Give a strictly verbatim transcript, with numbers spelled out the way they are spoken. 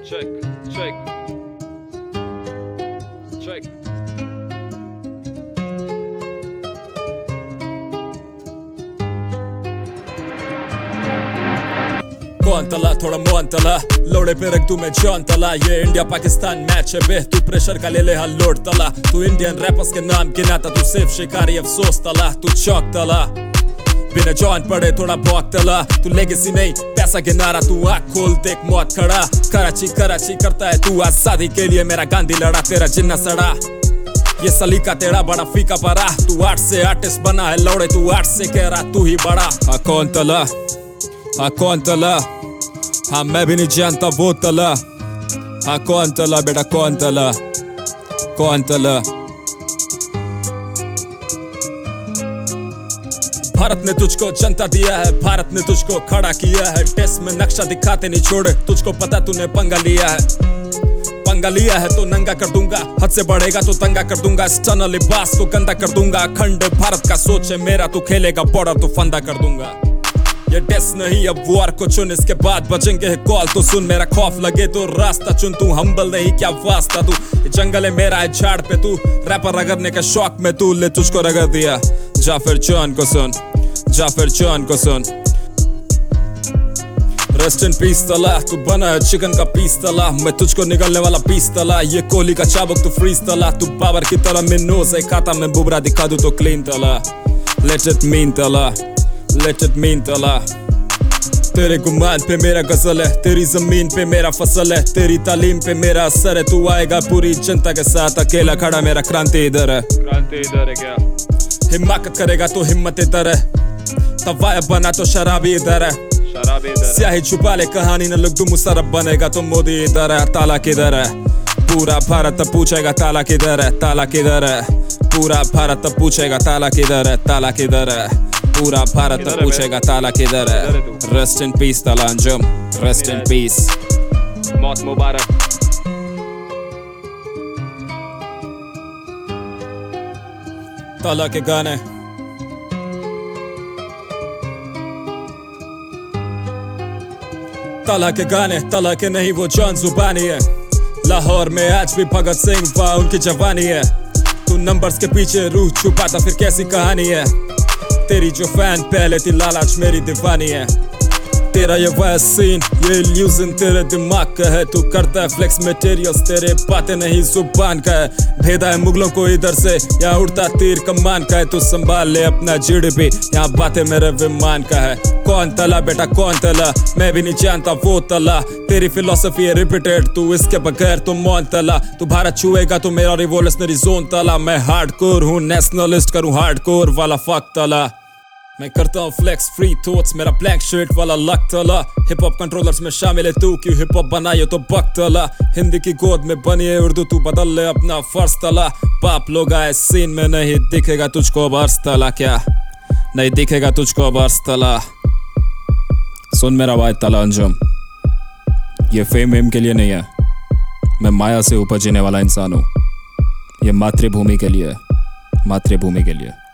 check, check, check. कौन तला थोड़ा मोहन तला लोड़े पे रख दूं मैं जॉन तला। ये इंडिया पाकिस्तान मैच है बे, तू प्रेशर का ले ले हाँ लोड तला। तू इंडियन रैपर्स के नाम गिनाता, तू सिर्फ शिकारी अफसोस तला। तू चौक तला बिना जॉन पड़े थोड़ा भौक तला। तू लेगेसी नहीं पैसा गिनारा, तू आँख खोल देख मौत खड़ा। कराची कराची करता है तू आजादी के लिए, मेरा गांधी लड़ा तेरा जिन्ना सड़ा। ये सलीका तेरा बड़ा फीका पड़ा, तू आर्ट से आर्टिस्ट बना है लौड़े, तू आर्ट से कह रहा तू ही बड़ा। हाँ कौन तला, हाँ कौन तला, हाँ मैं भी नहीं जानता वो तला। हाँ कौन तला बेटा कौन तला, कौन तला। भारत ने तुझको जनता दिया है, भारत ने तुझको खड़ा किया है। टेस्ट में नक्शा दिखाते नहीं छोड़े, तुझको पता तूने पंगा लिया है। पंगा लिया है तो नंगा कर दूंगा, हद से बढ़ेगा तो तंगा कर दूंगा। स्टन लिबास को गंदा कर दूंगा, अखंड भारत का सोच है मेरा, तू खेलेगा बॉर्डर तो फंदा कर दूंगा। ये टेस्ट नहीं अब वॉर को चुन, इसके बाद बचेंगे कॉल तो सुन। मेरा खौफ लगे तो रास्ता चुन, तू हम्बल नहीं क्या वास्ता तू। ये जंगल है मेरा है झाड़ पे, तू रैपर रगड़ने के शौक में तू ले तुझको रगड़ दिया। जा फिर जॉन को सुन, जा फिर जॉन को सुन। रेस्ट इन पीस तला, तू बना है चिकन का पीस तला। मैं तुझको निकलने वाला पीस तला, ये कोहली का चाबुक तू फ्रीज तला। तू बाबर की तरह मिनोज है खाता, मैं बुबरा दिखा दूं तो क्लीन तला। लेट इट मीन तला, लेट इट मीन तला। तेरे गुमान पे मेरा गजल है, तेरी जमीन पे मेरा फसल है, तेरी तालीम पे मेरा असर है। तू आएगा पूरी जनता के साथ, अकेला खड़ा मेरा क्रांति इधर है। क्रांति इधर है क्या? हिम्मत करेगा तो हिम्मत इधर है, तवायब बना तो शराबी इधर है। शराबी इधर है। स्याही छुपा ले कहानी न लिख दूं, मुशर्रफ बनेगा तो मोदी इधर है। ताला किधर है? पूरा भारत अब पूछेगा ताला किधर है, ताला किधर है? पूरा भारत अब पूछेगा ताला किधर है, ताला किधर है? पूरा भारत अब पूछेगा ताला किधर है। रेस्ट इन पीस तला अंजुम, रेस्ट इन पीस। मौत मुबारक। तला के गाने तला के गाने, तला के नहीं वो जॉन जुबानी है। लाहौर में आज भी भगत सिंह वाह उनकी जवानी है। तू नंबर्स के पीछे रूह छुपाता फिर कैसी कहानी है? तेरी जो फैन पहले थी लालाच मेरी दीवानी है। तेरा ये वह सीन ये इल्यूजन तेरे दिमाग का है, तू करता है फ्लेक्स मटेरियल्स, तेरे बातें नहीं जुबान का है। भेदा है मुगलों को इधर से, यहाँ उड़ता तीर कमान का है। तू संभाल ले अपना जीडीपी, यहाँ बातें मेरे विमान का है। कौन तला बेटा कौन तला, मैं भी नहीं जानता वो तला। तेरी फिलोसफी है रिपीटेड, तू इसके बगैर तो मौन तला। तू भारत छुएगा तो मेरा रिवोल्यूशनरी जोन तला। मैं हार्डकोर हूँ नेशनलिस्ट, करूँ हार्डकोर वाला फक तला। मैं करता हूँ फ्लेक्स फ्री थॉट्स, मेरा ब्लैक शर्ट वाला लक तला। हिप हॉप कंट्रोलर्स में शामिल है तू, क्यों हिप हॉप बनाइयो तो बक तला। हिंदी की गोद में बनी है उर्दू, तू बदल ले अपना फर्ज तला। बाप लोग आए सीन में, नहीं दिखेगा तुझको अब अर्स तला। क्या नहीं दिखेगा तुझको अब अर्स तला? सुन मेरा भाई तला अंजुम, ये फेम वेम के लिए नहीं है, मैं माया से उपजने वाला इंसान हूँ। ये मातृभूमि के लिए, मातृभूमि के लिए।